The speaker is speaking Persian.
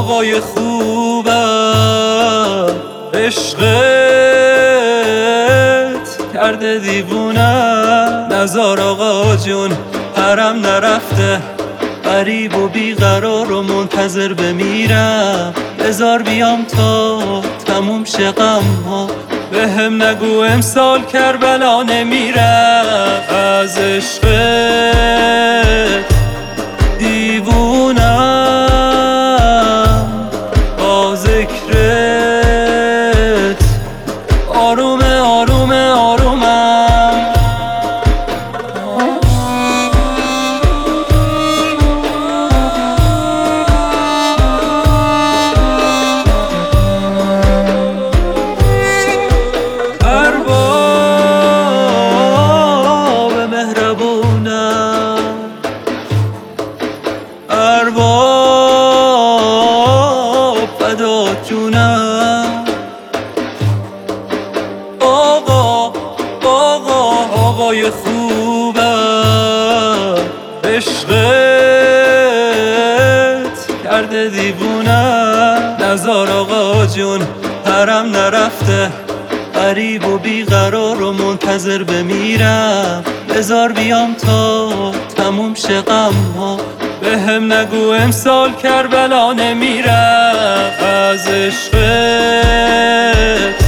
آقای خوبم عشقت کرده دیوونم. نزار آقا جون حرم نرفته، غریب و بیقرار و منتظر بمیرم. بذار بیام تا تموم شه غم ها، به هم نگو امسال کربلا نمیرم. از عشقت دیوونم، با ذکرت آرومه آرومه آرومم. ارباب مهربونم، ارباب فدات جونم. آقای خوبم عشقت کرده دیوونم. نزار آقا جون حرم نرفته، غریب و بیقرار و منتظر بمیرم. بذار بیام تا تموم شه غم ها، به هم نگو امسال کربلا نمیرم. از عشقت